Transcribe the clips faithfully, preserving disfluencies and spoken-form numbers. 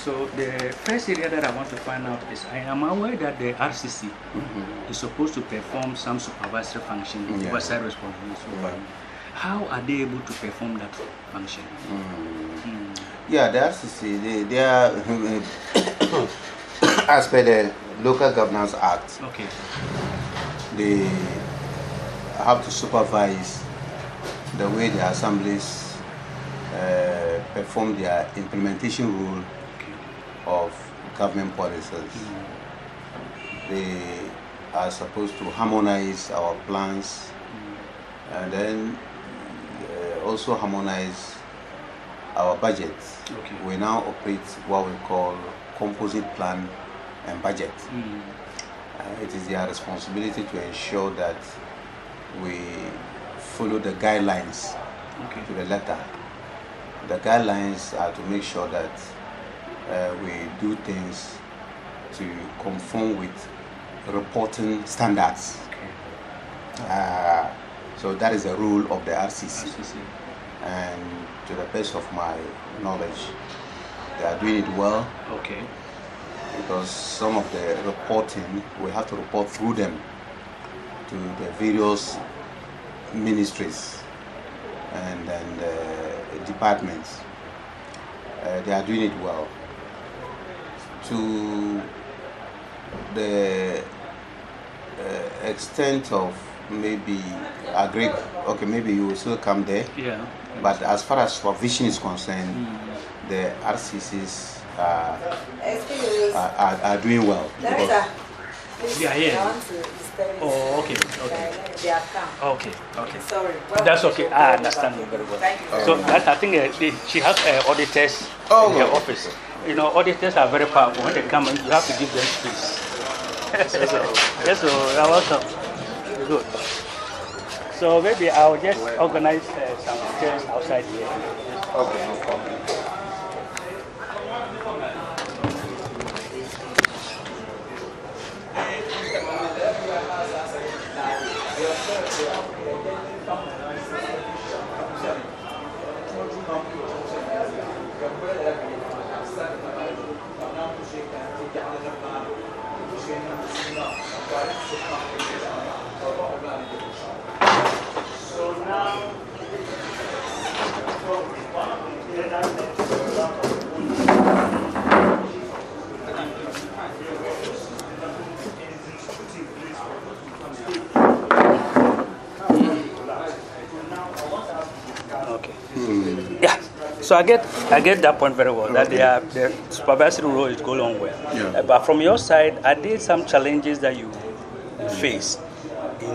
So the first area that I want to find out is I am aware that the R C C mm-hmm. is supposed to perform some supervisory function, yeah. oversight responsibilities. Yeah. How are they able to perform that function? Mm. Mm. Yeah, the R C C, they, they are, as per the Local Governance Act, okay. they have to supervise the way the assemblies uh, perform their implementation rule of government policies. Mm. They are supposed to harmonize our plans mm. and then uh, also harmonize our budgets. Okay. We now operate what we call composite plan and budget. Mm. Uh, it is their responsibility to ensure that we follow the guidelines okay. to the letter. The guidelines are to make sure that uh, we do things to conform with reporting standards. Okay. Uh, so that is the rule of the R C C. R C C. And to the best of my knowledge, they are doing it well. Okay. Because some of the reporting, we have to report through them to the various ministries and, and uh, departments. Uh, they are doing it well. To the uh, extent of maybe agree, okay, maybe you will still come there. Yeah. But as far as supervision is concerned, mm. the R C Cs are, are, are, are doing well. Yeah, yeah. Oh, okay, okay. Okay, okay. Sorry. That's okay. I understand you very well. Okay. So that I think uh, the, she has uh, auditors oh, in her okay. office. You know, auditors are very powerful. When they come in, you have to give them space. Yes, so you're welcome. Good. So maybe I'll just organize uh, some chairs outside here. Okay, no problem. So I get I get that point very well, that okay. they are, the supervisory role is going on well. Yeah. Uh, but from your side, are there some challenges that you face in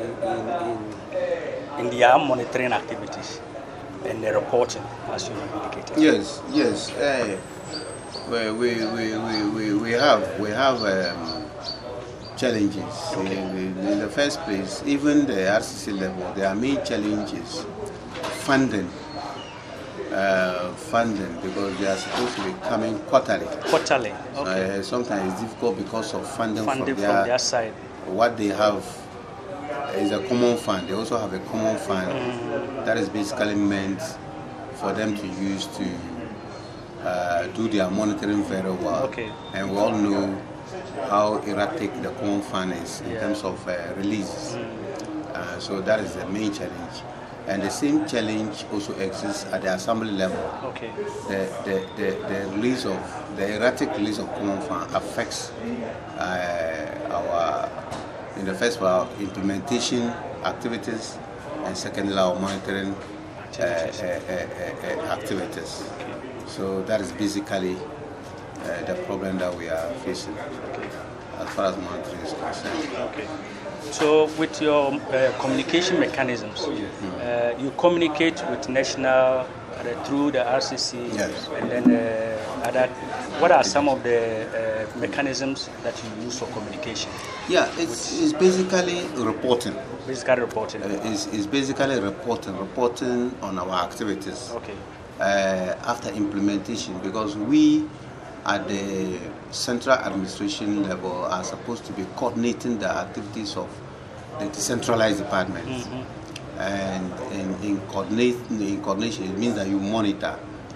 in, in, in their monitoring activities and the reporting, as you indicated? Yes, yes. Uh, we, we, we, we, we have we have um, challenges. Okay. In, in the first place, even the R C C level, their main challenge is funding. Uh, funding, because they are supposed to be coming quarterly. Quarterly, okay. Uh, sometimes it's difficult because of funding, funding from, their, from their side. What they have is a common fund. They also have a common fund mm. that is basically meant for them to use to uh, do their monitoring very well. Okay. And we all know how erratic the common fund is in yeah. terms of uh, releases. Mm. Uh, so that is the main challenge. And the same challenge also exists at the assembly level. Okay. The, the, the, the release of, the erratic release of common fund affects uh, our, in the first part, implementation activities, and secondly, our monitoring uh, uh, uh, uh, activities. Okay. So that is basically uh, the problem that we are facing okay. as far as monitoring is concerned. Okay. So with your uh, communication mechanisms, uh, you communicate with national uh, through the R C C, yes. and then uh, other. What are some of the uh, mechanisms that you use for communication? Yeah, it's, it's basically reporting. Basically reporting. Uh, it's, it's basically reporting, reporting on our activities. Okay. Uh, after implementation, because we at the central administration level are supposed to be coordinating the activities of the decentralized departments. Mm-hmm. And in, in, coordinate, in coordination, it means that you monitor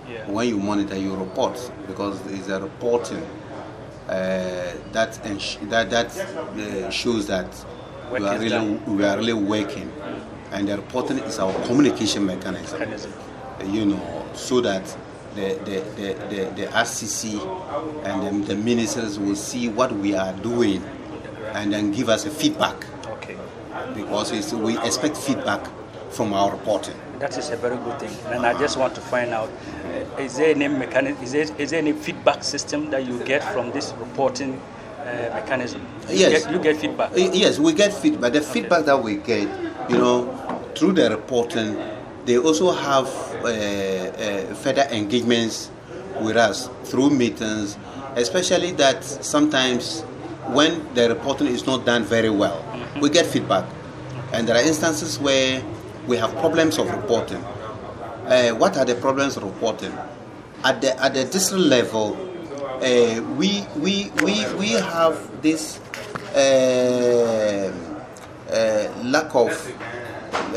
Yeah. When you monitor, you report, because it's a reporting uh, that that that uh, shows that we are really done. we are really working, and the reporting is our communication mechanism. mechanism. You know, so that the the, the, the, the R C C and the, the ministers will see what we are doing, and then give us a feedback. Okay. Because it's, we expect feedback from our reporting. That is a very good thing, and I just want to find out: uh, is there any mechanism? Is there, is there any feedback system that you get from this reporting uh, mechanism? You yes, get, you get feedback. Yes, we get feedback. The okay. feedback that we get, you know, through the reporting, they also have uh, uh, further engagements with us through meetings, especially that sometimes when the reporting is not done very well, mm-hmm. we get feedback, and there are instances where we have problems of reporting. Uh, what are the problems of reporting? At the at the district level, uh, we we we we have this uh, uh, lack of uh,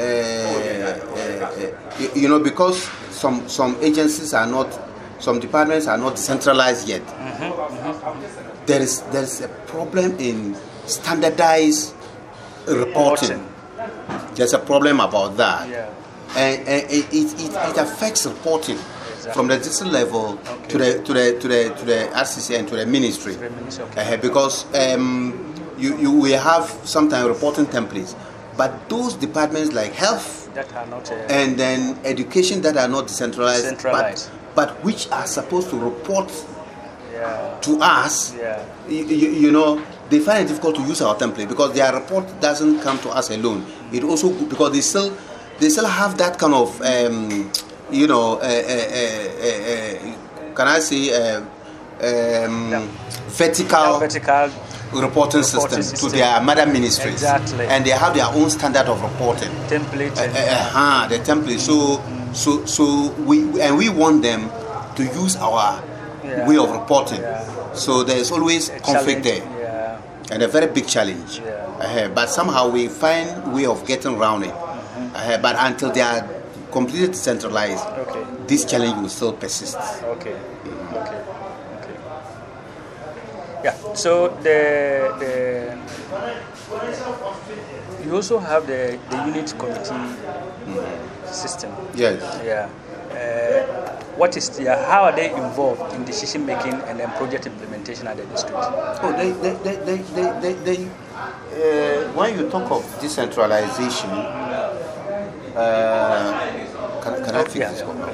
uh, you know, because some some agencies are not, some departments are not decentralized yet. Mm-hmm, mm-hmm. There is there is a problem in standardized reporting. There's a problem about that, yeah. and, and it, it, it, it affects reporting exactly. from the district level okay. to the to the to the to the R C C and to the ministry, the ministry okay. uh, because um, you you we have sometimes reporting templates, but those departments like health that are not uh, and then education that are not decentralized, decentralized. But, but which are supposed to report yeah. to us, yeah. you, you, you know. They find it difficult to use our template because their report doesn't come to us alone. It also, because they still they still have that kind of um, you know uh, uh, uh, uh, can I say uh, um, yeah. vertical, yeah, vertical reporting, reporting system, system to their mother ministries. Exactly. And they have their own standard of reporting template. Uh, uh, uh, the template. So mm-hmm. so so we and we want them to use our yeah. way of reporting. Yeah. So there is always a conflict challenge. there. And a very big challenge, yeah. uh, but somehow we find way of getting around it. Mm-hmm. Uh, but until they are completely decentralized, okay. this challenge will still persist. Okay. Mm-hmm. Okay. Okay. Yeah. So the the you also have the the unit committee mm-hmm. system. Yes. Yeah. Uh, What is the, how are they involved in decision making and then project implementation at the district? Oh, they, they, they, they, they, they, they uh, when you talk of decentralization, uh, can, can I fix yeah. this one?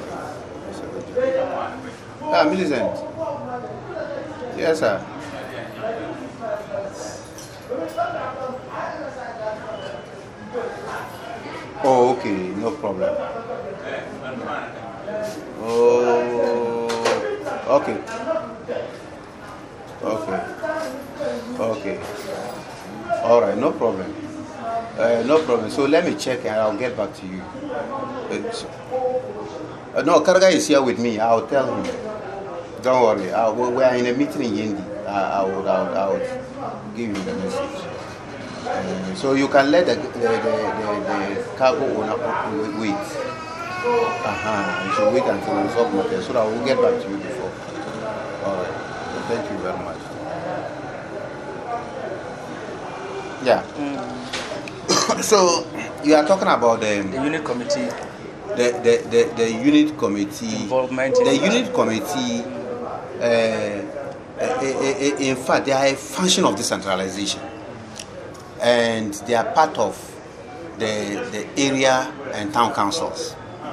Ah, Millicent. Yes, sir. Oh, okay, no problem. Oh, okay. Okay. Okay. All right, no problem. Uh, no problem. So let me check and I'll get back to you. Uh, no, Karga is here with me. I'll tell him. Don't worry. I, we are in a meeting in Yendi. I, I, would, I, would, I would give him the message. Uh, so you can let the, the, the, the, the cargo owner wait. Uh-huh. You should wait until we resolve matters so that we'll get back to you before. All right. So thank you very much. Yeah. Mm. So you are talking about the, the unit committee. The the, the, the unit committee involvement. The in unit committee. Uh, uh, in fact, they are a function of decentralization, and they are part of the the area and town councils.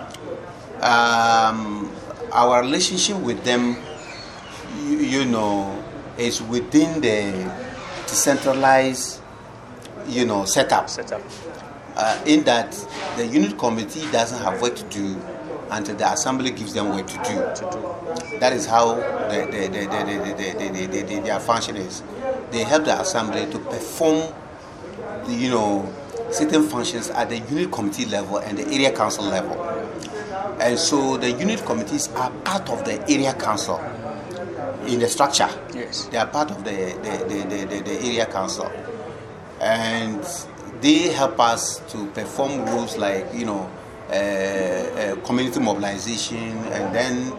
Um, our relationship with them, you, you know, is within the decentralized, you know, setup. Setup. Uh, in that the unit committee doesn't have work to do until the assembly gives them work to do. To do. That is how the, the, the, the, the, the, the, the, their function is. They help the assembly to perform, the, you know, certain functions at the unit committee level and the area council level. And so the unit committees are part of the area council in the structure. Yes. They are part of the, the, the, the, the, the area council. And they help us to perform roles like, you know, uh, uh, community mobilization, and then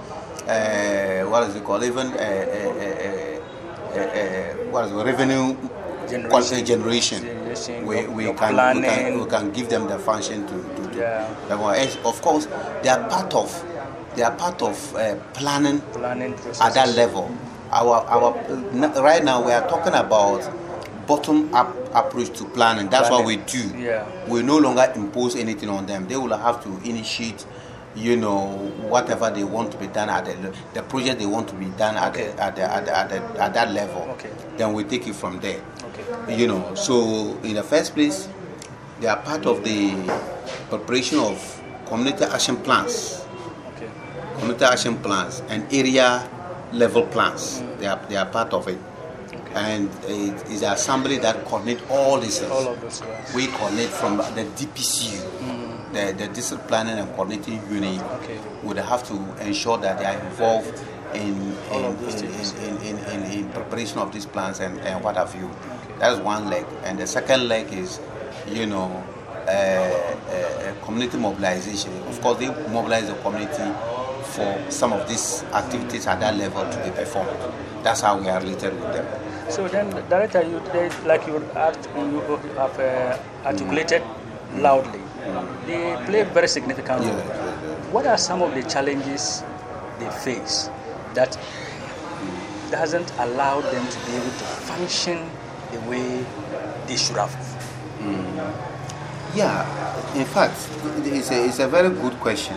uh, what is it called? Even uh, uh, uh, uh, uh, what is it? Revenue generation. generation. generation. We we can, we can we can give them the function to to do. Yeah. And of course, they are part of they are part of uh, planning. Planning process. At that level. Our our uh, right now we are talking about bottom up approach to planning. That's planning. What we do. Yeah. We no longer impose anything on them. They will have to initiate, you know, whatever they want to be done at the the project they want to be done at okay. the, at, the, at, the, at, the, at that level. Okay. Then we take it from there. Okay. You know, so in the first place, they are part of the preparation of community action plans. Okay. Community action plans and area level plans. Mm. They are they are part of it. Okay. And it is the assembly that coordinate all this. All of this. Yes. We coordinate from the D P C U. Mm. The, the district planning and coordinating unit okay. would have to ensure that they are involved in in in, in, in, in, in preparation of these plans and, and what have you. Okay. That's one leg. And the second leg is, you know, uh, uh, community mobilization. Of course, they mobilize the community for some of these activities at that level to be performed. That's how we are related with them. So then, Director, you like you, act, you have uh, articulated mm. loudly. They play a very significant role. Yeah, yeah, yeah. What are some of the challenges they face that doesn't allow them to be able to function the way they should have? Mm. Yeah, in fact, it's a, it's a very good question,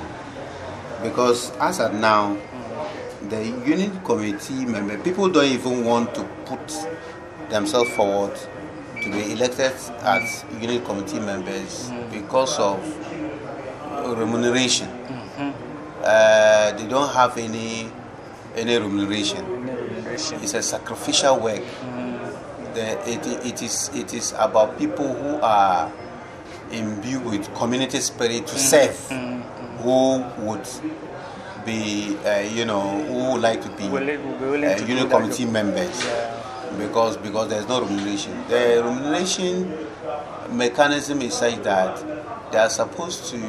because as of now, mm. the unit committee member, people don't even want to put themselves forward to be elected as unit committee members mm. because of remuneration. Mm-hmm. Uh, they don't have any any remuneration. Any remuneration. It's a sacrificial work. Mm. The, it, it is it is about people who are imbued with community spirit to mm. serve, mm. who would be uh, you know who would like to be will it, will uh, unit committee members. Yeah. Because because there's no remuneration. The remuneration mechanism is such that they are supposed to,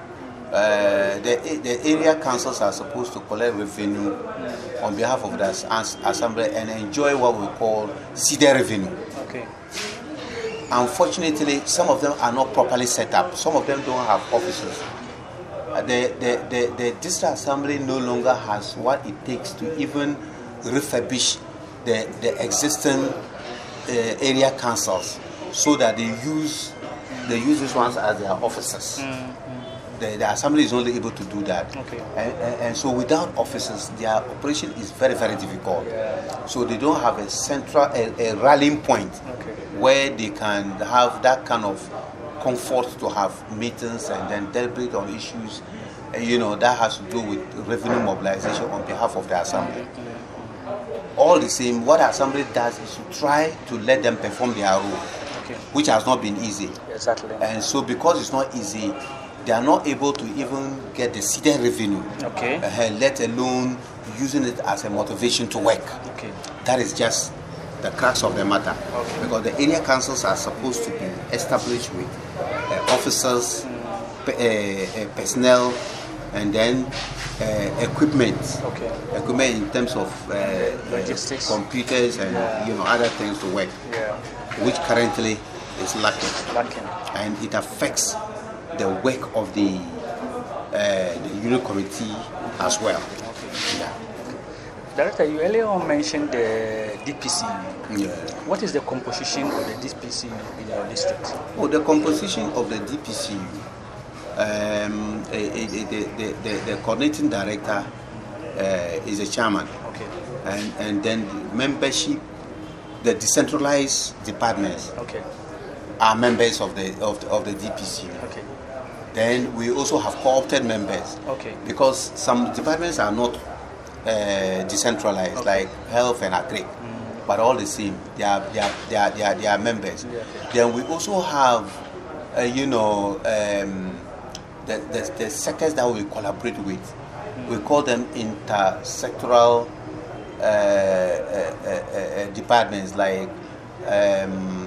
uh, the the area councils are supposed to collect revenue on behalf of the assembly and enjoy what we call seeded revenue. Okay. Unfortunately, some of them are not properly set up. Some of them don't have offices. Uh, the, the, the, the district assembly no longer has what it takes to even refurbish The, the existing uh, area councils, so that they use they use these ones as their offices. Mm-hmm. The, the assembly is only able to do that, okay. and, and, and so without offices, their operation is very very difficult. Yeah. So they don't have a central a, a rallying point okay. where they can have that kind of comfort to have meetings and then deliberate on issues, uh, you know, that has to do with revenue mobilization on behalf of the assembly. Mm-hmm. All the same, what assembly does is to try to let them perform their role, okay. which has not been easy. Exactly. And so, because it's not easy, they are not able to even get the seeded revenue. Okay. Uh, let alone using it as a motivation to work. Okay. That is just the crux of the matter. Okay. Because the area councils are supposed to be established with uh, officers, mm. p- uh, uh, personnel, and then uh, equipment. Okay. Equipment in terms of uh, logistics, computers, and yeah. you know other things to work. Yeah. Which currently is lacking. Lacking. And it affects the work of the uh, the unit committee as well. Okay. Yeah. Director, you earlier on mentioned the D P C U. Yeah. What is the composition of the D P C U in your district? Oh, the composition of the D P C U. Um, a, a, a, the, the, the, the coordinating director uh, is a chairman, okay. and and then the membership, the decentralized departments, okay. are members of the of the, of the D P C U. Okay. Then we also have co-opted members, okay. because some departments are not uh, decentralized, okay. like health and agri, mm. but all the same, they are they are they are they are, they are members. Yeah, okay. Then we also have, uh, you know. Um, The, the, the sectors that we collaborate with, mm. we call them intersectoral uh, uh, uh, uh, departments, like um,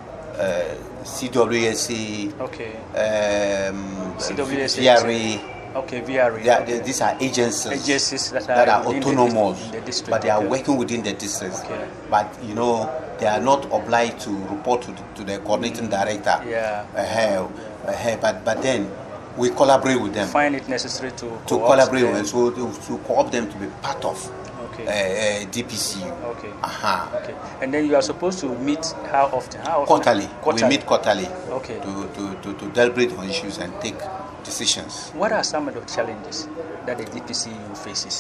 uh, C W S A, okay. um, C W S A, V R A, Okay, V R A. They are, they, these are agencies, agencies that are, that are autonomous, the, the district, but they are okay. working within the district. Okay. But you know, they are not obliged to report to the, to the coordinating director. Yeah. Uh, uh, uh, but but then we collaborate with them. Find it necessary to to collaborate with them, so to, to co-opt them to be part of. Okay. Uh, uh, D P C U. Okay. Uh-huh. Okay. And then you are supposed to meet how often? How often? Quarterly. Quarterly. We meet quarterly. Okay. To, to, to, to deliberate on issues and take decisions. What are some of the challenges that the D P C U faces?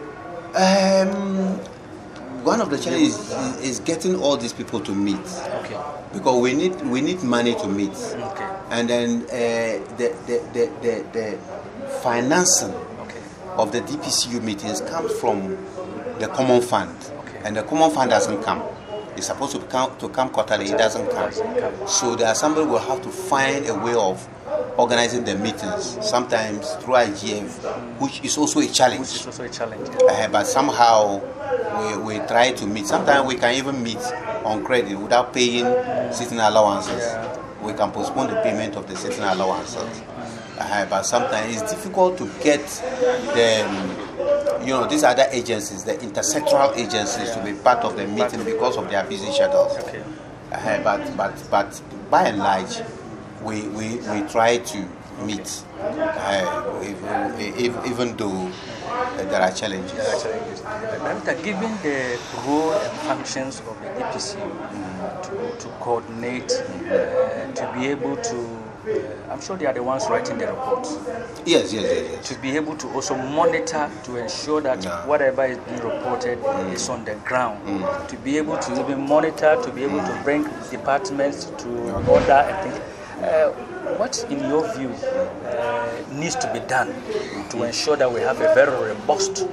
Um, one of the challenges is, is getting all these people to meet. Okay. Because we need we need money to meet. Okay. And then uh, the, the, the, the, the financing okay. of the D P C U meetings comes from the common fund. Okay. And the common fund doesn't come. It's supposed to come to come quarterly, it doesn't come. So the assembly will have to find a way of organizing the meetings, sometimes through I G F, which is also a challenge. Which is also a challenge. Yeah. Uh, but somehow we, we try to meet. Sometimes we can even meet on credit without paying sitting allowances. Yeah. We can postpone the payment of the sitting allowances. Uh, but sometimes it's difficult to get the, um, you know, these other agencies, the intersectoral agencies, yeah. to be part of the meeting because of their busy schedules. Okay. Uh, but but but by and large, we we, we try to meet, uh, if, if, even though uh, there are challenges. There are challenges. Doctor, given the role and functions of the D P C U mm. to, to coordinate, uh, to be able to, uh, I'm sure they are the ones writing the reports. Yes, yes, yes, yes. To be able to also monitor, to ensure that yeah. whatever is being reported mm. is on the ground. Mm. To be able to even monitor, to be able mm. to bring departments to yeah. order and things. Uh, what, in your view, uh, needs to be done to ensure that we have a very robust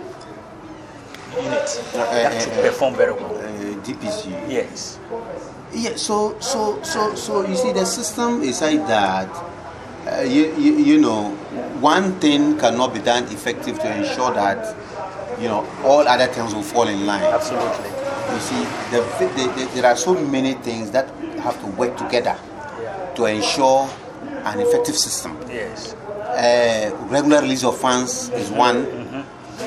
unit uh, that uh, should uh, perform very well? Uh, D P C. Yes. Yeah. So, so, so, so you see, the system is like that. Uh, you, you, you know, one thing cannot be done effective to ensure that, you know, all other things will fall in line. Absolutely. You see, the, the, the, there are so many things that have to work together to ensure an effective system. Yes. Uh, regular release of funds is one. Mm-hmm.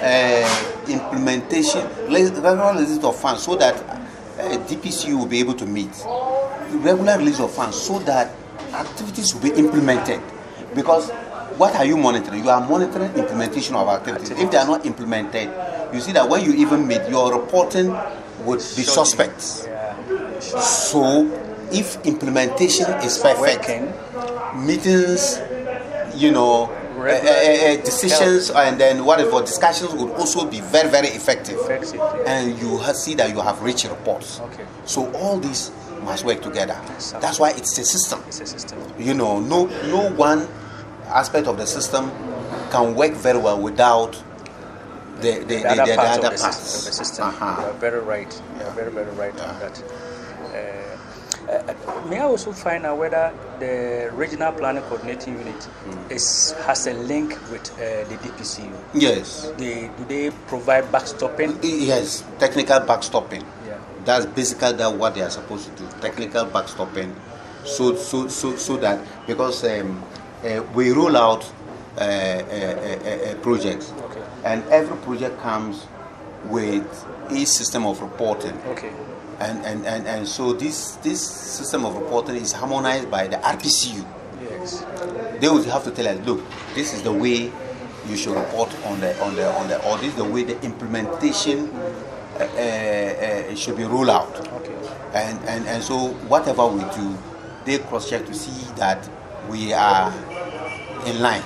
Uh, implementation, regular release of funds so that uh, D P C U will be able to meet. Regular release of funds so that activities will be implemented. Because what are you monitoring? You are monitoring implementation of activities. activities. If they are not implemented, you see that when you even meet, your reporting would be suspect. Yeah. So, if implementation is perfect, working, meetings, you know, uh, uh, uh, decisions help. And then whatever discussions would also be very, very effective. effective yeah. And you have, see that you have rich reports. Okay. So all these must work together. That's why it's a system. It's a system. You know, no, no one aspect of the system can work very well without the, the, the, the other the, parts the other of the parts. system. Of the system. Uh-huh. You are very right. You are very, very right yeah. on that. Uh, Uh, may I also find out whether the Regional Planning Coordinating Unit mm. is has a link with uh, the D P C U? Yes. They, do they provide backstopping? Yes, technical backstopping. Yeah. That's basically that what they are supposed to do. Technical backstopping, so so so so that because um, uh, we roll out uh, uh, uh, uh, projects, okay. and every project comes with a system of reporting. Okay. And, and, and, and so this this system of reporting is harmonized by the R P C U. Yes. They would have to tell us, look, this is the way you should report on the on the on the or this is the way the implementation uh, uh, should be rolled out. Okay. And, and and so whatever we do, they cross check to see that we are in line.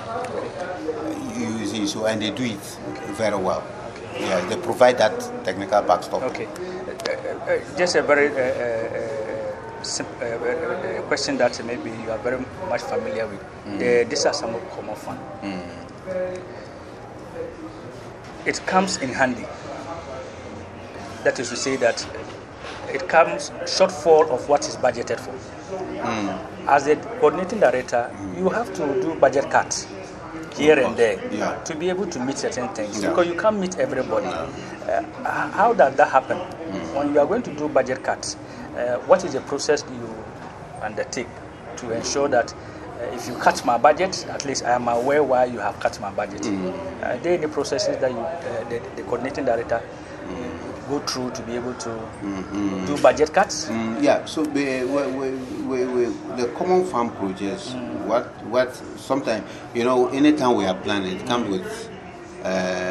Okay. You see, so and they do it okay. very well. Okay. Yeah, they provide that technical backstop. Okay. Uh, uh, just a very uh, uh, sim- uh, uh, question that maybe you are very much familiar with. Mm. The Disasamo Common Fund. Mm. It comes in handy. That is to say that it comes shortfall of what is budgeted for. Mm. As a coordinating director, mm. you have to do budget cuts here and there yeah. to be able to meet certain things yeah. because you can't meet everybody. Uh, how does that happen? Mm. When you are going to do budget cuts, uh, what is the process you undertake to ensure that uh, if you cut my budget, at least I am aware why you have cut my budget. Mm. Are there any processes that you, uh, the, the coordinating director mm. go through to be able to mm-hmm. do budget cuts? Mm, yeah, so we, we, we, we, the common farm projects, mm. what, what sometimes, you know, anytime we are planning, it comes with, um,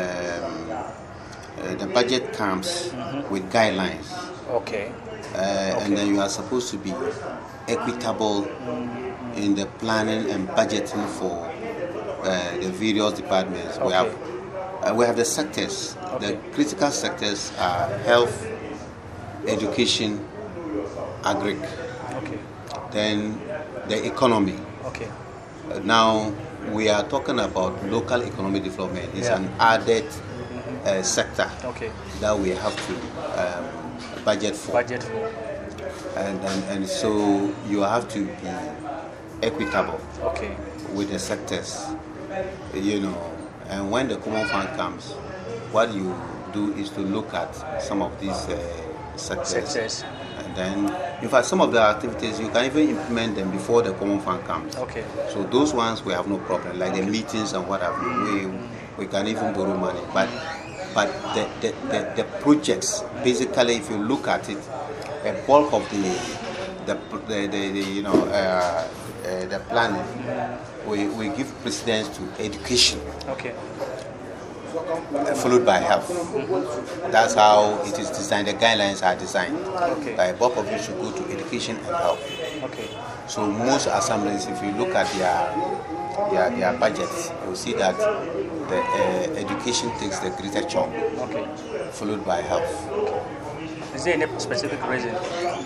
uh, the budget comes mm-hmm. with guidelines. Okay. Uh, okay. And then you are supposed to be equitable mm-hmm. in the planning and budgeting for uh, the various departments. Okay. We have uh, we have the sectors. Okay. The critical sectors are health, education, agri. Okay. Then the economy. Okay. Uh, now we are talking about local economic development. It's yeah. an added mm-hmm. uh, sector okay. that we have to um, budget for. Budget for. And, and and so you have to be equitable okay. with the sectors, you know. And when the common fund comes, what you do is to look at some of these uh, sectors. sectors. And then, in fact, some of the activities you can even implement them before the common fund comes. Okay. So those ones we have no problem, like okay. the meetings and what have you. We we can even borrow money, but but the the, the, the projects basically, if you look at it, a bulk of the the, the, the, the you know uh, uh, the planning, we, we give precedence to education. Okay. Uh, followed by health. Mm-hmm. That's how it is designed. The guidelines are designed. Okay. Like bulk of it should go to education and health. Okay. So most assemblies, if you look at their their, their budgets, you'll see that the uh, education takes the greater chunk. Okay. Followed by health. Okay. Is there any specific reason?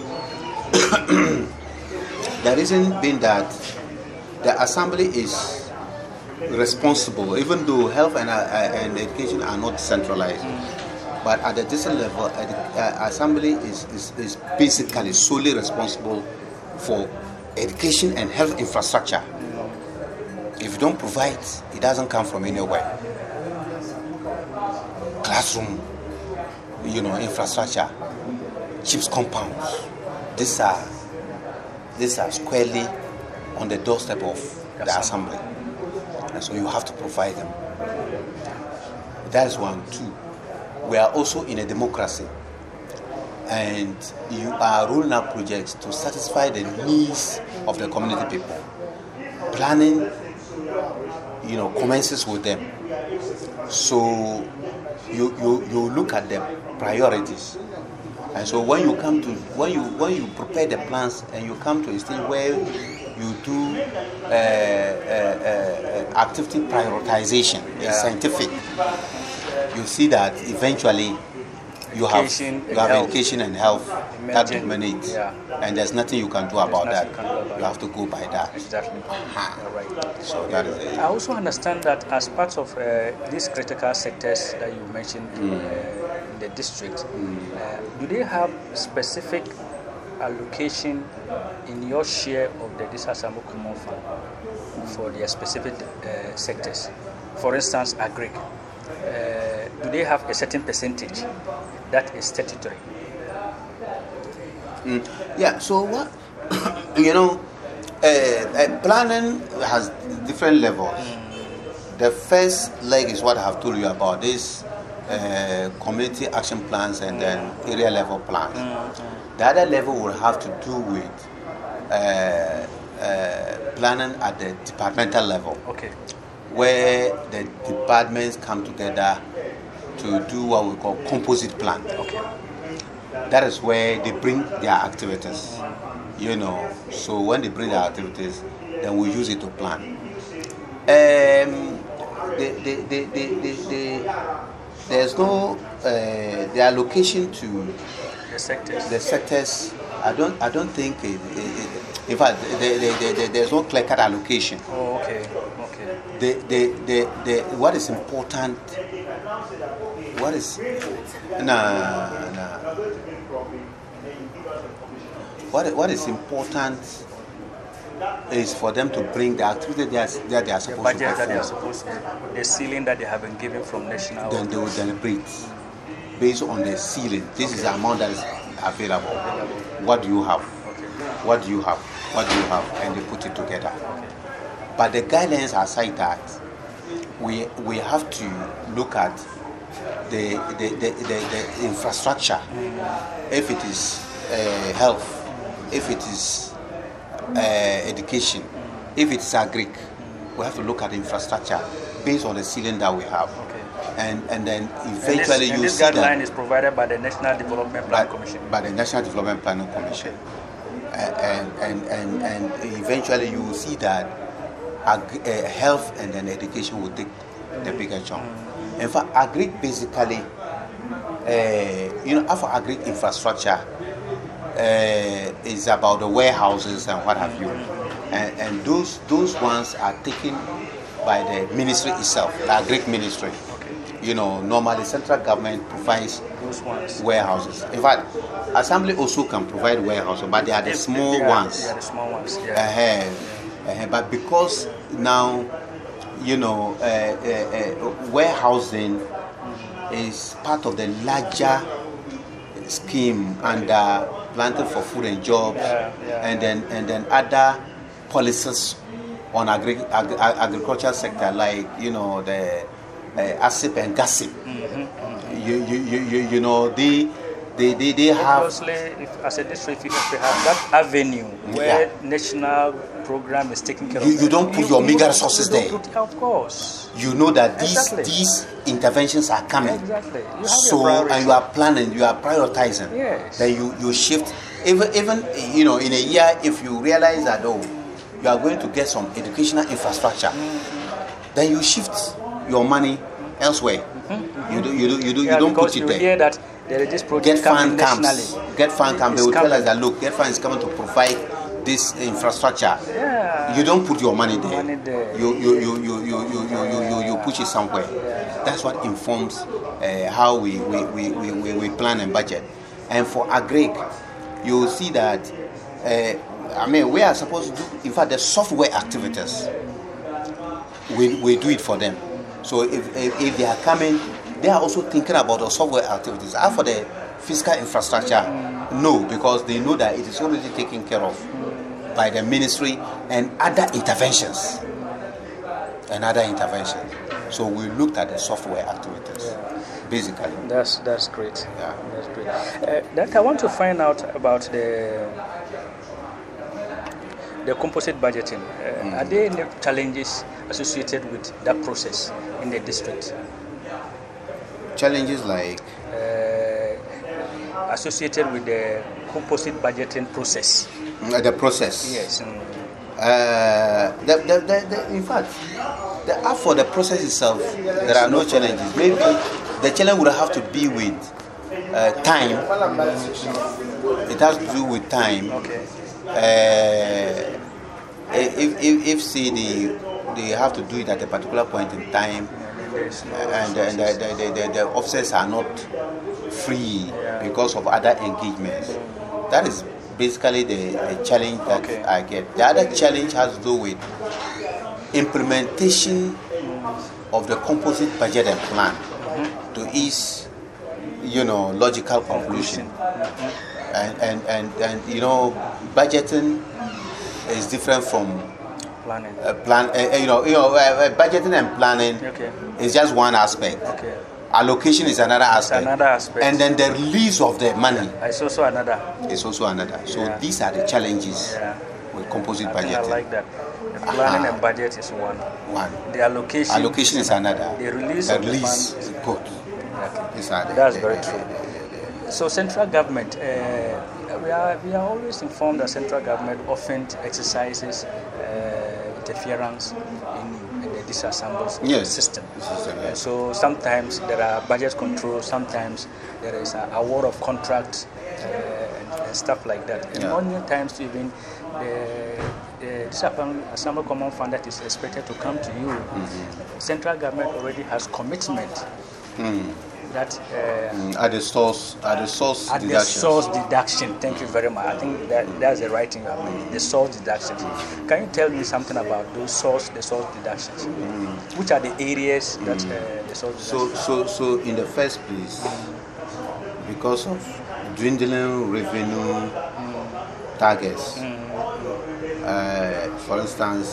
The reason being that the assembly is responsible, even though health and, uh, and education are not centralized, mm. but at the district level, uh, the uh, assembly is, is, is basically solely responsible for education and health infrastructure. Mm. If you don't provide, it doesn't come from anywhere. Classroom, you know, infrastructure, CHIPS compounds. These are these are squarely on the doorstep of the assembly, and so you have to provide them. That is one. Two, we are also in a democracy, and you are rolling out projects to satisfy the needs of the community people. Planning, you know, commences with them. So you you you look at the priorities. And so when you come to when you when you prepare the plans and you come to a stage where you do uh, uh, uh, activity prioritization, yeah. It's scientific, you see that eventually you education have you have health. education and health Emerging, that dominates, yeah. And there's nothing you can do about that. You, do about you have to go by that. Exactly. Uh-huh. Right. So that is it. I also understand that as part of uh, these critical sectors that you mentioned. Mm. Uh, the district, mm. uh, do they have specific allocation in your share of the Disassembly Common Fund for their specific uh, sectors? For instance, agri. Uh, do they have a certain percentage that is statutory? Mm. Yeah, so what, you know, uh, uh, planning has different levels. Mm. The first leg is what I have told you about this. Uh, community action plans and then area level plans. Mm-hmm. The other level will have to do with uh, uh, planning at the departmental level, okay. where the departments come together to do what we call composite plan. Okay. That is where they bring their activities, you know. So when they bring their activities, then we use it to plan. Um, the, the, the, the, the, the, There's no uh, the allocation to the sectors. The sectors. I don't. I don't think. It, it, it, in fact, the, the, the, the, there's no clear-cut allocation. Oh, okay. Okay. The, the, the, the, what is important? What is? Nah, nah. What what is important is for them to bring the activity that they are, that they are supposed the budget to perform. That they are supposed to, the ceiling that they have been given from national. Then they will deliberate based on the ceiling. This okay. is the amount that is available. available. What do you have? Okay. What do you have? What do you have? And they put it together. Okay. But the guidelines are such that we we have to look at the the, the, the, the infrastructure, if it is uh, health, if it is uh, education, if it is agric. We have to look at the infrastructure based on the ceiling that we have. Okay. And and then eventually and this, you and this see guideline that is provided by the National Development Planning by, Commission. By the National Development Planning Commission. Okay. And, and, and, and eventually you will see that ag- uh, health and then education will take the bigger chunk. Mm-hmm. In fact, agric basically, uh, you know, for agric infrastructure uh, is about the warehouses and what have you. And, and those those ones are taken by the ministry itself, the agric ministry. Okay. You know, normally central government provides those ones. warehouses. In fact, assembly also can provide warehouses, but they are the if, small if they are, ones. They are the small ones. Yeah. Uh-huh. Uh-huh. But because now, you know, uh, uh, uh, warehousing is part of the larger scheme under Planting for Food and Jobs, yeah, yeah, and then and then other policies on agri- ag- agriculture sector, like you know the uh, ASIP and GASIP. Mm-hmm, mm-hmm. You, you you you you know they they they, they have. Obviously, if, as a district, if we have that avenue where yeah. national program is taking care you, of, you don't put you, your meager resources there. Put, of course. You know that these exactly. these interventions are coming. Exactly. You have so and you are planning, you are prioritizing. Yes. Then you you shift. Even even you know in a year, if you realize that oh, you are going to get some educational infrastructure, mm-hmm. then you shift your money elsewhere. Mm-hmm. You do you do you do yeah, you don't put you it there. Hear that there is this project Get Fund comes. nationally. Get Fund comes. They will coming. tell us that look, Get Fund is coming to provide this infrastructure. Yeah. You don't put your money there. Money there. You you you you you you you you, you, you push it somewhere. Yeah. That's what informs uh, how we we, we, we, we plan and budget. And for agric, you will see that uh, I mean we are supposed to do, in fact, the software activities, we we do it for them. So if if, if they are coming, they are also thinking about the software activities. As for the physical infrastructure, no, because they know that it is already taken care of by the ministry and other interventions. And other interventions. So we looked at the software activities, yeah. basically. That's that's great. Yeah. That's great. Uh, that I want to find out about the the composite budgeting. Uh, mm. Are there any challenges associated with that process in the district? Challenges like uh, associated with the composite budgeting process. Uh, the process. Yes. Mm. Uh, the, the, the, the, in fact, the, for the process itself, there are no challenges. Maybe the challenge would have to be with uh, time. It has to do with time. Okay. Uh, if, if, if say they, they have to do it at a particular point in time, and, and the, the, the, the, the officers are not free because of other engagements, that is basically the, the challenge that okay. I get. The other challenge has to do with implementation of the composite budget and plan mm-hmm. to ease, you know, logical conclusion. Mm-hmm. And, and, and, and, you know, budgeting is different from planning. Uh, plan, uh, you know, you know, uh, budgeting and planning okay. is just one aspect. Okay. Allocation is another aspect. Another aspect. And then the release of the money is also another. It's also another. So yeah. these are the challenges yeah. with composite I budgeting. I like that. The planning uh-huh. and budget is one. One. The allocation. Allocation is another. The release the of release the fund is good. Exactly. That's the, very the, true. The, the, so central government, uh, we are we are always informed that central government often exercises uh, interference in, in the disassembled yes. system. system uh, so sometimes there are budget control, sometimes there is an award of contracts uh, and, and stuff like that. And yeah. many times even the, the disassembled common fund that is expected to come to you, mm-hmm. central government already has commitment. Mm. That uh, mm, at the source, at the source at deduction. the source deduction. Thank you very much. I think that that's the right thing. I mean, the source deduction. Can you tell me something about those source, the source deductions? Mm. Which are the areas that uh, the source? So, so, so in the first place, because of dwindling revenue mm. targets, mm. Uh, for instance,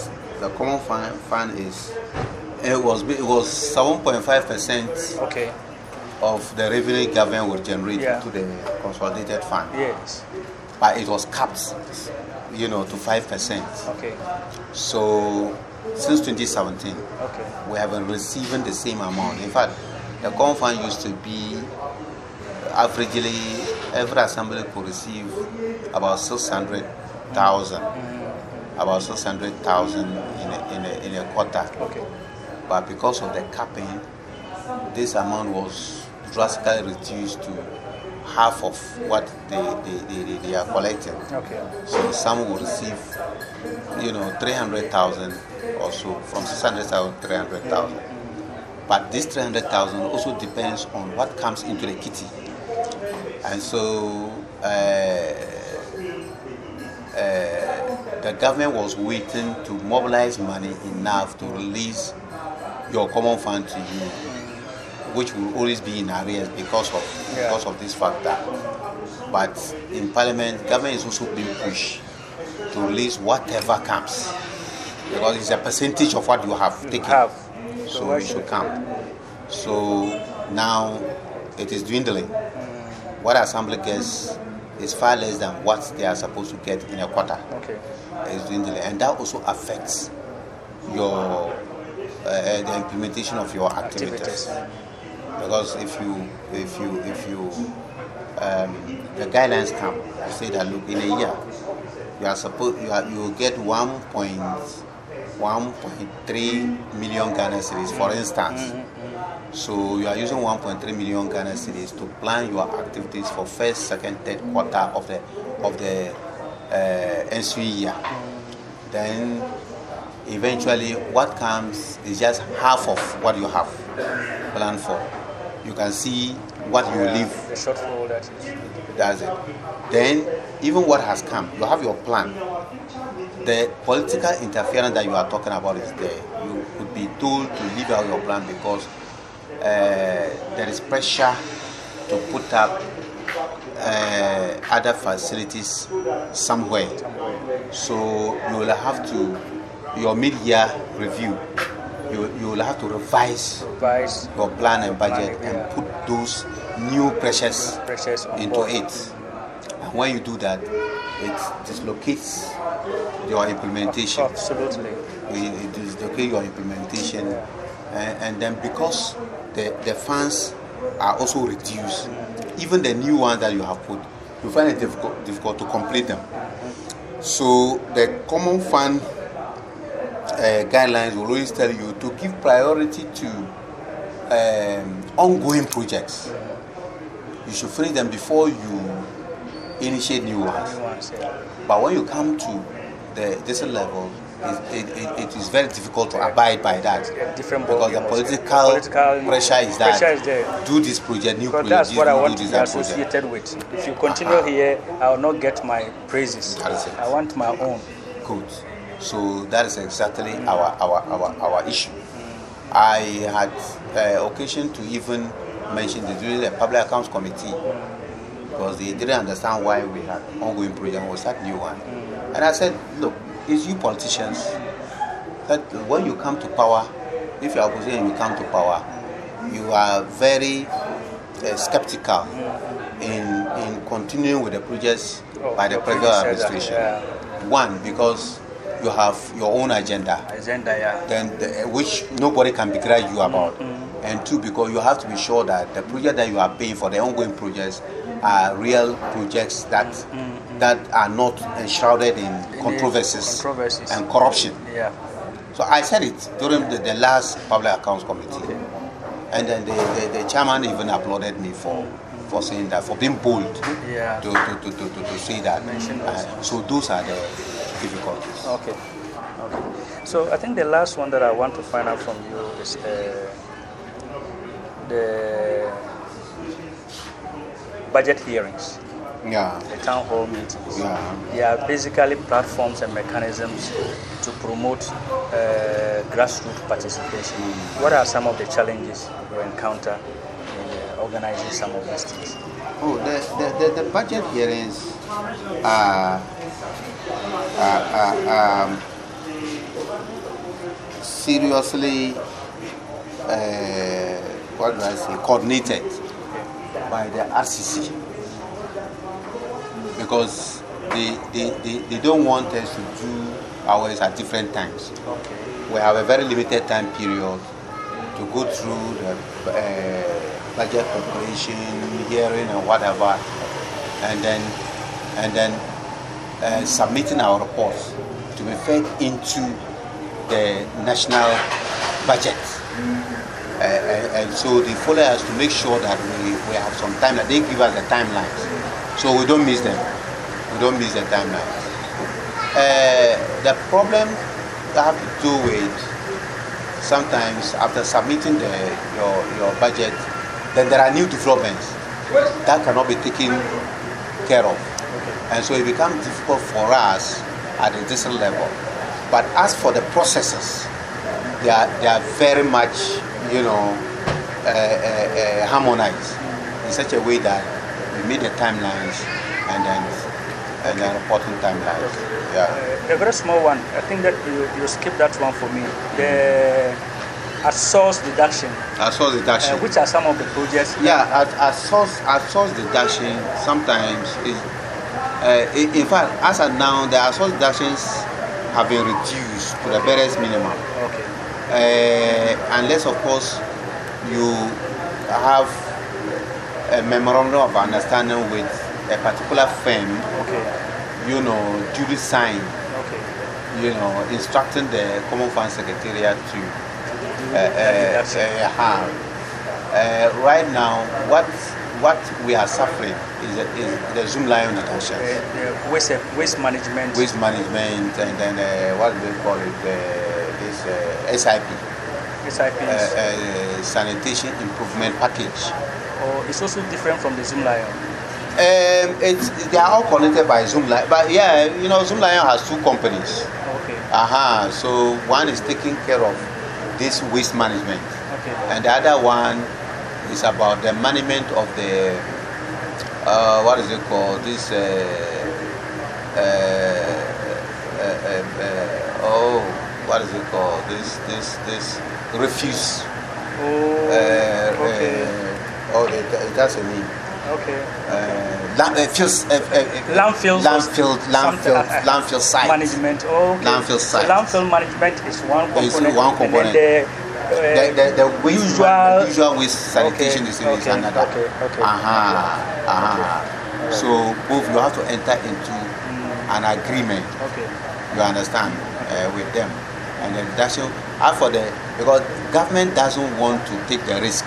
the common fund, fund is it was it was seven point five percent. Okay. Of the revenue government will generate yeah. to the consolidated fund. Yes. But it was capped, you know, to five percent. Okay. So since twenty seventeen, okay. we have been receiving the same amount. In fact, the common fund used to be averagely every assembly could receive about six hundred thousand, mm-hmm. about six hundred thousand in a, in a in a quarter. Okay. But because of the capping, this amount was drastically reduced to half of what they, they, they, they are collecting. Okay. So some will receive, you know, three hundred thousand or so, from six hundred thousand to three hundred thousand. But this three hundred thousand also depends on what comes into the kitty. And so uh, uh, the government was waiting to mobilize money enough to release your common fund to you, which will always be in arrears because of yeah. because of this factor. But in Parliament, government is also being pushed to release whatever comes, because it's a percentage of what you have taken. Have. So, so it should come. So now it is dwindling. What Assembly gets is far less than what they are supposed to get in a quarter. Okay. It's dwindling, and that also affects your uh, the implementation of your activities. activities. Because if you, if you, if you, um, the guidelines come, you say that look, in a year, you are supposed, you are, you will get one point one point three million Ghana cedis, for instance. Mm-hmm. So you are using one point three million Ghana cedis to plan your activities for first, second, third quarter of the of the uh, ensuing year. Mm-hmm. Then eventually, what comes is just half of what you have planned for. You can see what you leave. The shortfall, that is. That's it. Then, even what has come, you have your plan. The political interference that you are talking about is there. You could be told to leave out your plan because uh, there is pressure to put up uh, other facilities somewhere. So you will have to, your mid-year review, you you will have to revise, revise your plan and budget plan, yeah. and put those new pressures, pressures into board. it. And when you do that, it dislocates your implementation. Absolutely. It dislocates your implementation. Yeah. And, and then because the, the funds are also reduced, mm-hmm. even the new ones that you have put, you find it difficult, difficult to complete them. Mm-hmm. So the common fund Uh, guidelines will always tell you to give priority to um, ongoing projects. You should finish them before you initiate new ones. But when you come to the this level, it, it, it is very difficult to abide by that because the political, political pressure is that pressure is there. Do this project, new project. That's this, what I do want this to be associated project. with. If you continue uh-huh. here, I will not get my praises. I want my own. Good. So that is exactly our our, our, our issue. I had uh, occasion to even mention this during the Public Accounts Committee because they didn't understand why we had ongoing project and we start new one. And I said, look, it's you politicians that when you come to power, if you are opposition and you come to power, you are very uh, skeptical in in continuing with the projects oh, by the previous administration. That, yeah. One, because you have your own agenda, agenda, yeah. Then the, which nobody can begrudge you about. Mm-hmm. And two, because you have to be sure that the project that you are paying for, the ongoing projects, are real projects that mm-hmm. that are not enshrouded in controversies, controversies and corruption. Yeah. So I said it during the, the last Public Accounts Committee, okay. And then the, the, the chairman even applauded me for. for saying that, for being bold yeah. to, to, to, to, to say that. Uh, so those are the difficulties. Okay. Okay. So I think the last one that I want to find out from you is uh, the budget hearings. Yeah. The town hall meetings. Yeah. They are basically platforms and mechanisms to promote uh, grassroots participation. Mm. What are some of the challenges you encounter organizing some of these things? Oh, the, the, the, the budget hearings are, are, are, um, seriously, uh, what do I say, coordinated by the R C C, because they, they, they, they don't want us to do ours at different times. Okay. We have a very limited time period to go through the uh, budget preparation, hearing and whatever, and then and then uh, submitting our reports to be fed into the national budget. Uh, and, and so they follow us to make sure that we, we have some time, that they give us the timelines, so we don't miss them. We don't miss the timelines. Uh, the problem that have to do with sometimes after submitting the, your, your budget, then there are new developments that cannot be taken care of. And so it becomes difficult for us at the district level. But as for the processes, they are, they are very much, you know, uh, uh, uh, harmonized in such a way that we meet the timelines and then and then reporting timelines. Yeah. Uh, a very small one. I think that you, you skipped that one for me. The at source deduction. At source deduction. Uh, which are some of the projects? Yeah, at, at source at source deduction sometimes is uh, in fact as of now the source deductions have been reduced to the barest minimum. Okay. Uh, unless of course you have a memorandum of understanding with a particular firm, okay, you know, duly signed, okay, you know, instructing the Common Fund Secretariat to uh, uh, uh, have. Uh, right now, what what we are suffering is, a, is the Zoomlion deductions. Uh, the waste, waste management. Waste management, and then uh, what do they call it? Uh, this uh, S I P. S I P. Uh, uh, sanitation Improvement Package. Oh, it's also different from the Zoomlion. Um, it's, they are all connected by Zoomlion, but yeah, you know, Zoomlion has two companies. Okay. Aha, uh-huh. So one is taking care of this waste management, okay, and the other one is about the management of the uh, what is it called? This uh, uh, uh, uh, uh, oh, what is it called? This this this refuse. Oh, uh, okay. Uh, oh, it, it has a name. Okay. Uh, land, uh, feels, uh, uh, landfill, landfill, landfill, uh, landfill site management. Oh, okay. Landfill site. So landfill management is one component. Is one component. And then the, uh, the, the, the waste usual, man, the usual waste sanitation okay, is, okay, is another. Okay. Okay. Aha. Aha. Okay. So both you have to enter into mm. an agreement. Okay. You understand uh, with them, and then that's your. As for the because government doesn't want to take the risk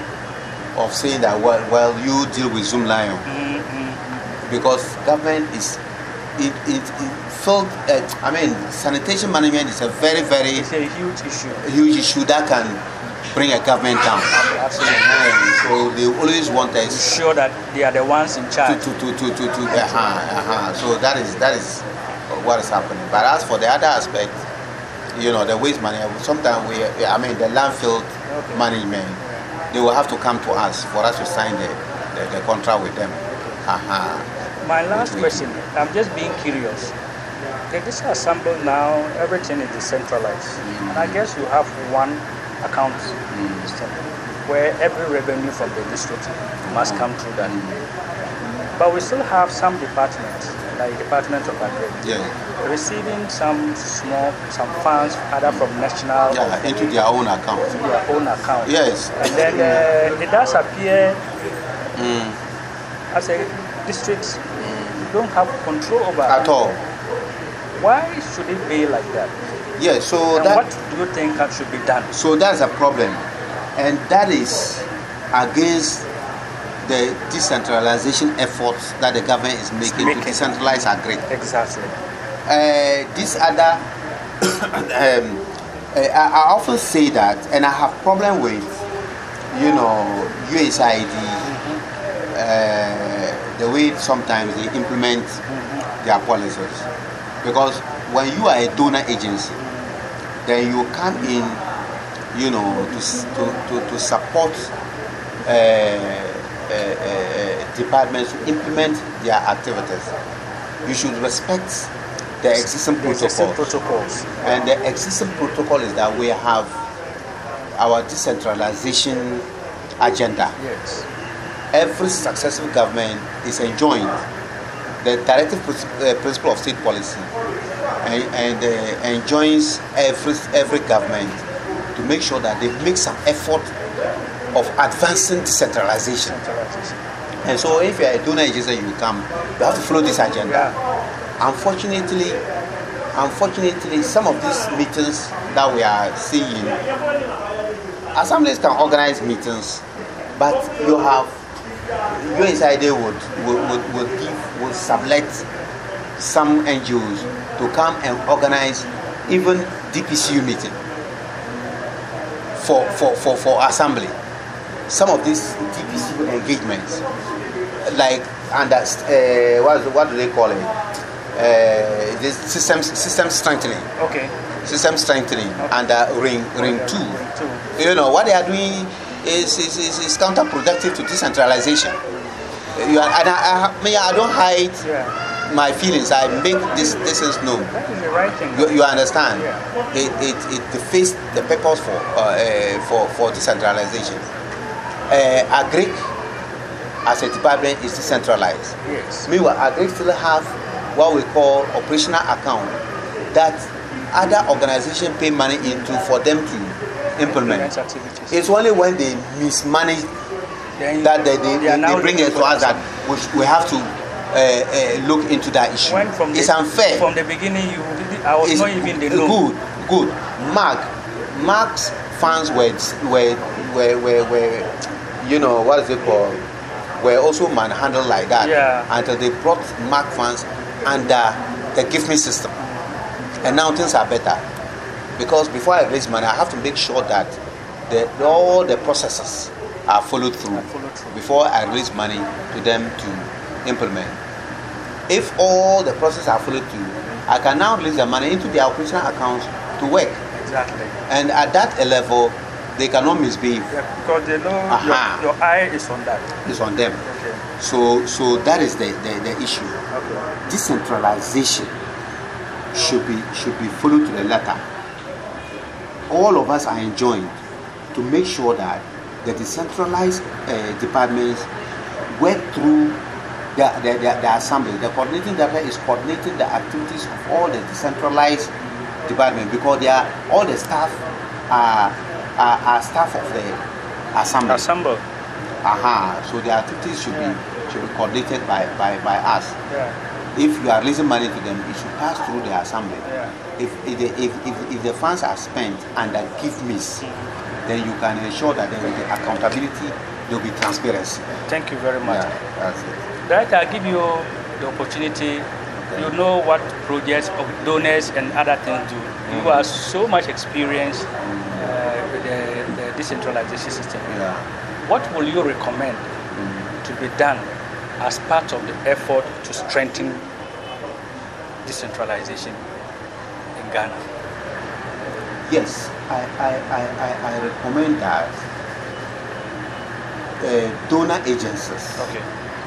of saying that well, well you deal with Zoomlion, mm-hmm. because government is it it, it felt uh, I mean sanitation management is a very very it's a huge issue a huge issue that can bring a government down. Absolutely. So they always want us to sure that they are the ones in charge. To to to to to, to uh-huh, uh-huh. So that is that is what is happening. But as for the other aspect, you know, the waste management, sometimes we I mean the landfill okay. management. They will have to come to us for us to sign the, the, the contract with them. Uh-huh. My last question, I'm just being curious. The district assembly now, everything is decentralized. Mm-hmm. And I guess you have one account mm-hmm. system where every revenue from the district must come through that. Mm-hmm. But we still have some departments, like Department of Agriculture, yeah. receiving some small, some funds either from national yeah, into their own account. Into their own account. Yes. And then uh, it does appear mm. as a district, mm. you don't have control over at it. all. Why should it be like that? Yes. So and that, what do you think should be done? So that's a problem, and that is against the decentralization efforts that the government is making, making. to decentralize agri. Exactly. Uh, this other, um, uh, I, I often say that, and I have problem with, you know, U S A I D, mm-hmm. uh, the way sometimes they implement mm-hmm. their policies, because when you are a donor agency, then you come in, you know, to to to, to support. Uh, Uh, uh, departments to implement their activities. You should respect the the existing the protocols. existing protocols. And the existing protocol is that we have our decentralization agenda. Yes. Every successive government is enjoined the directive principle of state policy and, and uh, enjoins every every government to make sure that they make some effort of advancing decentralization. And so if you're a donor agency and you come, you have to follow this agenda. Yeah. Unfortunately, unfortunately, some of these meetings that we are seeing, assemblies can organize meetings, but you have, U S A I D would, would, would, would give, would sublet some N G Os to come and organize even D P C U meeting for, for, for, for assembly. Some of these D P C U engagements, like under uh, what, what do they call it? Uh, this system system strengthening. Okay. System strengthening okay. under ring ring two. ring two. You know what they are doing is is, is, is counterproductive to decentralization. You are, and I, I, me, I don't hide yeah. my feelings. I make this this is known. That is the right thing. You, you understand? Yeah. It, it it defeats the purpose for uh, uh, for for decentralization. Uh, Agric as a department is decentralized. Yes. Meanwhile, Agric still have what we call operational account that other organizations pay money into for them to implement. Activities. It's only when they mismanage then that they, they, they, they, they bring it to us that we, we have to uh, uh, look into that issue. When from it's the, unfair. From the beginning, you I was it's not even the know. Good, good. Mark, Mark's funds were were were were, were you know what is it called? Were also manhandled like that yeah. until they brought Mark funds under the Give Me system, and now things are better because before I raise money, I have to make sure that the, all the processes are followed through, followed through before I release money to them to implement. If all the processes are followed through, I can now release the money into their operational accounts to work. Exactly. And at that level, they cannot misbehave. Yeah, because they know uh-huh. your, your eye is on that. It's on them. Okay. So, so that is the, the, the issue. Okay. Decentralization should be should be followed to the letter. All of us are enjoined to make sure that the decentralized uh, departments work through the, the, the, the assembly. The coordinating director is coordinating the activities of all the decentralized departments because they are all the staff are, are, are staff of the assembly. Assemble. Aha. So the activities should yeah. be should be coordinated by, by, by us. Yeah. If you are releasing money to them, it should pass through the assembly. Yeah. If, if, the, if, if, if the funds are spent under give me's, mm-hmm. then you can ensure that there will be accountability, there will be transparency. Thank you very much. Yeah, that's it. Director, I'll give you the opportunity. Okay. You know what projects of donors and other things do. Mm-hmm. You have so much experience mm-hmm. uh, with the, the decentralization system. Yeah. What will you recommend mm-hmm. to be done as part of the effort to strengthen decentralization in Ghana? Yes, I, I, I, I, I recommend that uh, donor agencies, okay.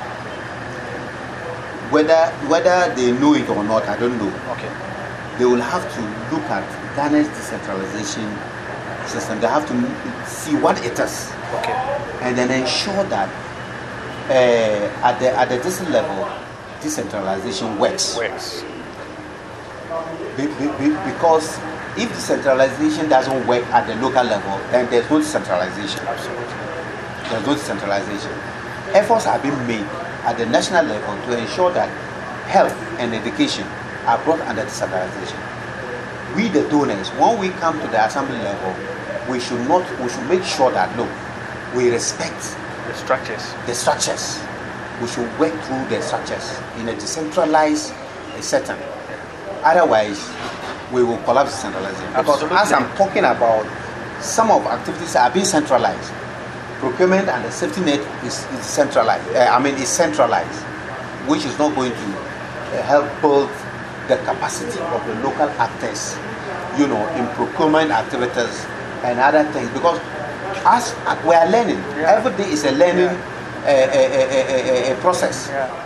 whether whether they know it or not, I don't know. Okay. They will have to look at Ghana's decentralization system. They have to see what it is, okay. and then ensure that uh, at the at the district level, decentralization works. Works. Be, be, be, because if decentralization doesn't work at the local level, then there's no decentralization. Absolutely. There's no decentralization. Efforts are being made at the national level to ensure that health and education are brought under decentralization. We, the donors, when we come to the assembly level, we should not. We should make sure that look, we respect the structures. The structures. We should work through the structures in a decentralized setting. Otherwise, we will collapse decentralization. Because Absolutely. as I'm talking about, some of activities are being centralized. Procurement and the safety net is, is centralized. Uh, I mean, is centralized, which is not going to uh, help build the capacity of the local actors, you know, in procurement activities and other things. Because as we are learning, yeah. every day is a learning yeah. uh, uh, uh, uh, uh, process. Yeah.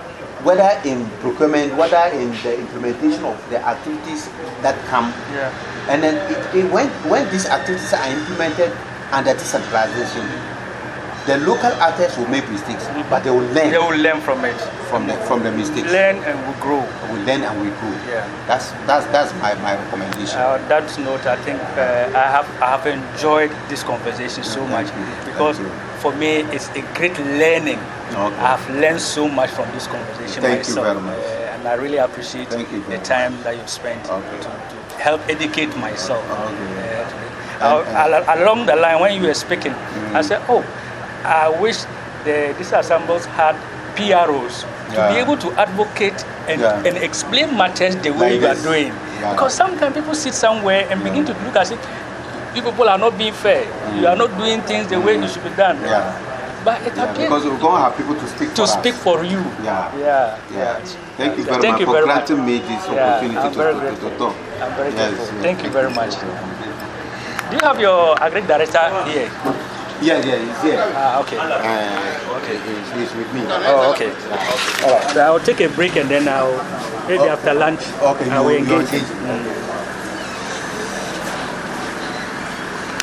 whether in procurement, whether in the implementation of the activities that come. Yeah. And then it, it, when, when these activities are implemented under decentralization, the local actors will make mistakes, mm-hmm. but they will learn. They will learn from it. From the from the mistakes. Learn and we grow. We learn and we grow. Yeah. That's that's that's my, my recommendation. Uh, that note, I think uh, I have I have enjoyed this conversation so much because for me it's a great learning. Okay. I have learned so much from this conversation Thank myself. you very much. Uh, and I really appreciate you the time that you've spent okay. to, to help educate myself. Okay. Uh, uh, uh, along the line when you were speaking, mm-hmm. I said, oh, I wish the, these assemblies had P R Os to yeah. be able to advocate and, yeah. and explain matters the way like you are this. doing. Yeah. Because sometimes people sit somewhere and yeah. begin to look as if you people are not being fair. Mm. You are not doing things the way it should be done. Yeah. But it yeah, because we're going to have people to speak to for speak us. for you. Yeah. Yeah. Yeah. yeah. Thank you very Thank much you for very granting much. me this yeah, opportunity I'm to, very to, to, to talk. I'm very yes, grateful. yes. Thank you very much. Do you have your agri director here? Yeah, yeah, he's here. Ah, okay. Uh, okay, he's, he's with me. Oh, okay. All right. So I'll take a break and then I'll maybe oh, after lunch. Okay, I will you, engage. engage. Mm.